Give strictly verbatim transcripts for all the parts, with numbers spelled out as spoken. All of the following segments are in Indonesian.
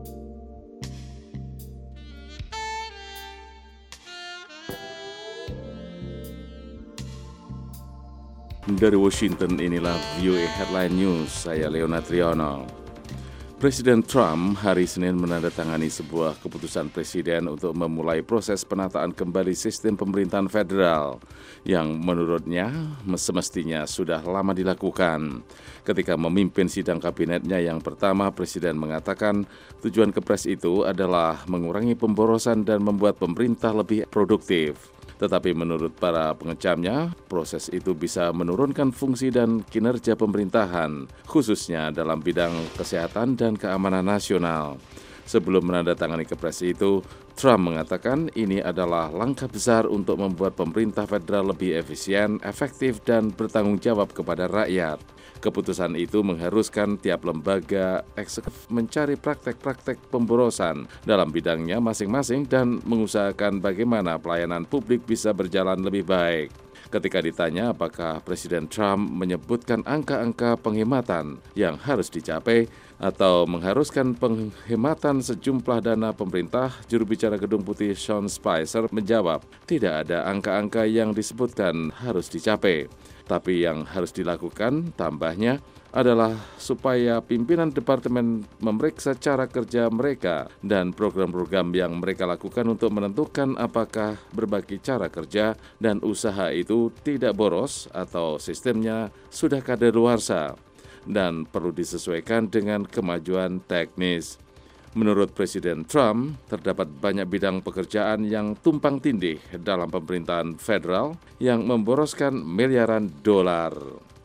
Dari Washington, inilah V O A Headline News, saya Leona Triono. Presiden Trump hari Senin menandatangani sebuah keputusan presiden untuk memulai proses penataan kembali sistem pemerintahan federal yang menurutnya semestinya sudah lama dilakukan. Ketika memimpin sidang kabinetnya yang pertama, Presiden mengatakan tujuan kepres itu adalah mengurangi pemborosan dan membuat pemerintah lebih produktif. Tetapi menurut para pengecamnya, proses itu bisa menurunkan fungsi dan kinerja pemerintahan, khususnya dalam bidang kesehatan dan keamanan nasional. Sebelum menandatangani kepres itu, Trump mengatakan ini adalah langkah besar untuk membuat pemerintah federal lebih efisien, efektif, dan bertanggung jawab kepada rakyat. Keputusan itu mengharuskan tiap lembaga eksekutif mencari praktek-praktek pemborosan dalam bidangnya masing-masing dan mengusahakan bagaimana pelayanan publik bisa berjalan lebih baik. Ketika ditanya apakah Presiden Trump menyebutkan angka-angka penghematan yang harus dicapai atau mengharuskan penghematan sejumlah dana pemerintah, juru bicara Gedung Putih Sean Spicer menjawab, tidak ada angka-angka yang disebutkan harus dicapai. Tapi yang harus dilakukan, tambahnya, adalah supaya pimpinan departemen memeriksa cara kerja mereka dan program-program yang mereka lakukan untuk menentukan apakah berbagai cara kerja dan usaha itu tidak boros atau sistemnya sudah kadaluarsa dan perlu disesuaikan dengan kemajuan teknis. Menurut Presiden Trump, terdapat banyak bidang pekerjaan yang tumpang tindih dalam pemerintahan federal yang memboroskan miliaran dolar.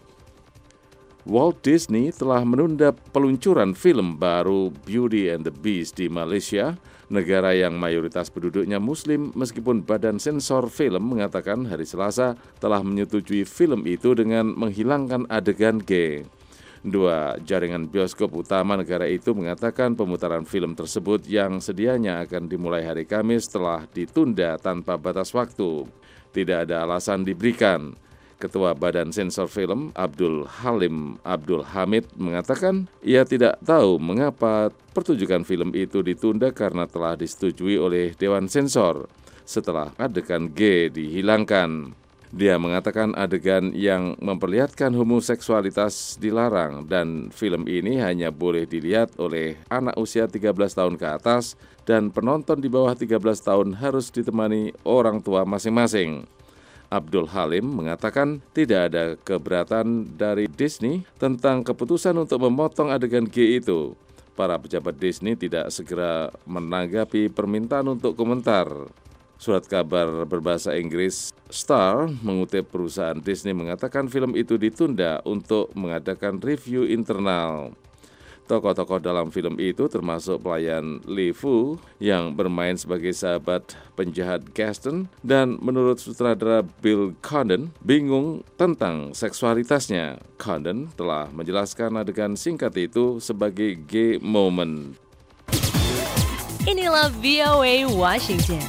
Walt Disney telah menunda peluncuran film baru Beauty and the Beast di Malaysia, negara yang mayoritas penduduknya Muslim, meskipun Badan Sensor Film mengatakan hari Selasa telah menyetujui film itu dengan menghilangkan adegan G. Dua jaringan bioskop utama negara itu mengatakan pemutaran film tersebut yang sedianya akan dimulai hari Kamis telah ditunda tanpa batas waktu. Tidak ada alasan diberikan. Ketua Badan Sensor Film, Abdul Halim Abdul Hamid, mengatakan ia tidak tahu mengapa pertunjukan film itu ditunda karena telah disetujui oleh Dewan Sensor setelah adegan G dihilangkan. Dia mengatakan adegan yang memperlihatkan homoseksualitas dilarang dan film ini hanya boleh dilihat oleh anak usia tiga belas tahun ke atas dan penonton di bawah tiga belas tahun harus ditemani orang tua masing-masing. Abdul Halim mengatakan tidak ada keberatan dari Disney tentang keputusan untuk memotong adegan G itu. Para pejabat Disney tidak segera menanggapi permintaan untuk komentar. Surat kabar berbahasa Inggris Star mengutip perusahaan Disney mengatakan film itu ditunda untuk mengadakan review internal. Tokoh-tokoh dalam film itu termasuk pelayan Li Fu yang bermain sebagai sahabat penjahat Gaston dan menurut sutradara Bill Condon bingung tentang seksualitasnya. Condon telah menjelaskan adegan singkat itu sebagai gay moment. Inilah V O A Washington.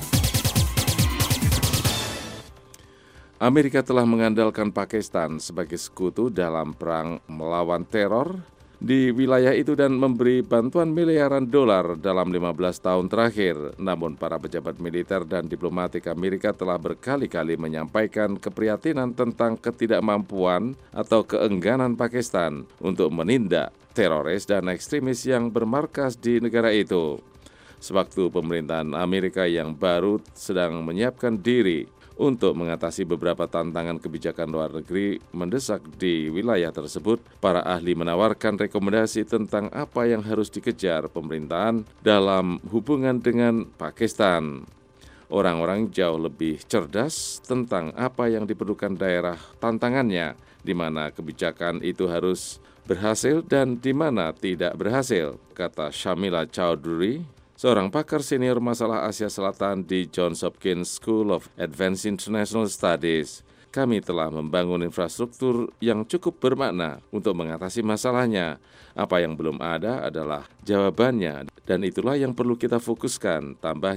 Amerika telah mengandalkan Pakistan sebagai sekutu dalam perang melawan teror di wilayah itu dan memberi bantuan miliaran dolar dalam lima belas tahun terakhir. Namun para pejabat militer dan diplomatik Amerika telah berkali-kali menyampaikan keprihatinan tentang ketidakmampuan atau keengganan Pakistan untuk menindak teroris dan ekstremis yang bermarkas di negara itu. Sewaktu pemerintahan Amerika yang baru sedang menyiapkan diri untuk mengatasi beberapa tantangan kebijakan luar negeri mendesak di wilayah tersebut, para ahli menawarkan rekomendasi tentang apa yang harus dikejar pemerintahan dalam hubungan dengan Pakistan. Orang-orang jauh lebih cerdas tentang apa yang diperlukan daerah tantangannya, di mana kebijakan itu harus berhasil dan di mana tidak berhasil, kata Shamila Chowdhury, seorang pakar senior masalah Asia Selatan di Johns Hopkins School of Advanced International Studies. Kami telah membangun infrastruktur yang cukup bermakna untuk mengatasi masalahnya. Apa yang belum ada adalah jawabannya, dan itulah yang perlu kita fokuskan, tambah